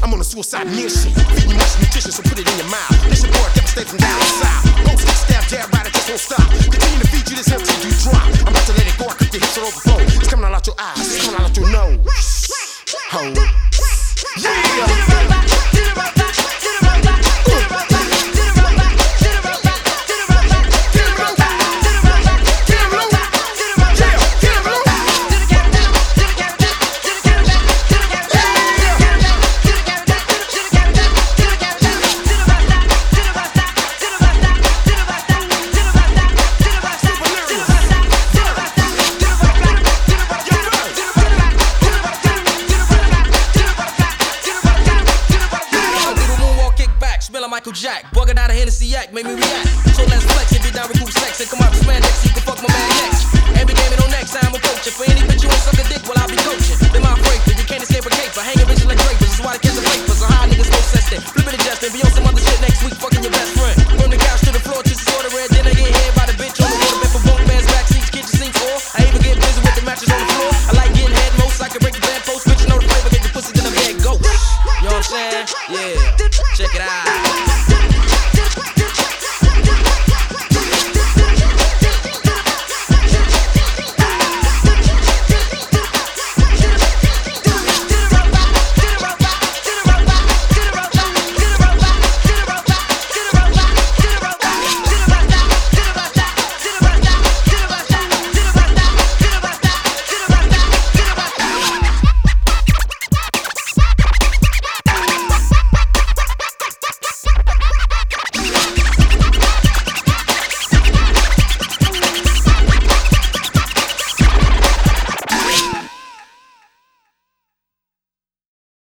I'm on a suicide mission. Feed you much nutrition, so put it in your mouth. This your boy, devastate from down south. Don't stick, stab, jab, right, it just won't stop. Continue to feed you this until you drop. I'm about to let it go, I cook your hips and overflow. It's coming all out your eyes, it's coming all out your nose. Hold up. Michael Jack, bugging out a Hennessy yak, made me react. So let's flex, if you down with group sex, and come out this man next, you can fuck my man next. Ain't be gaming on next, I'm a coach. For any bitch you want suck a dick, well I'll be coaching. Been my breaker, you can't escape a caper. Hanging bitches like drapers, this is why they catch the papers. So how niggas so sensitive, flipping the Justin, be on some other shit next week, fucking your best friend. From the couch to the floor, just sort of red, then I get hit by the bitch on the water bed for bunk bands, back seats, kitchen sink or I even get busy with the mattress on the floor. I like getting head most, I can break the bed post, bitch, you know the flavor, get the pussy, then I'm head ghost. You know what I'm saying? Yeah, check it out.